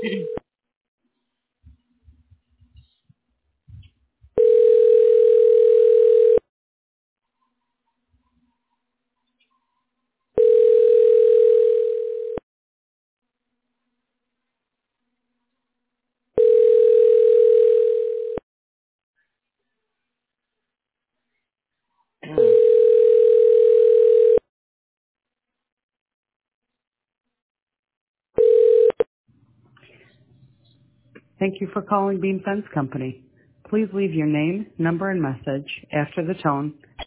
Thank you for calling Beam Fence Company. Please leave your name, number, and message after the tone,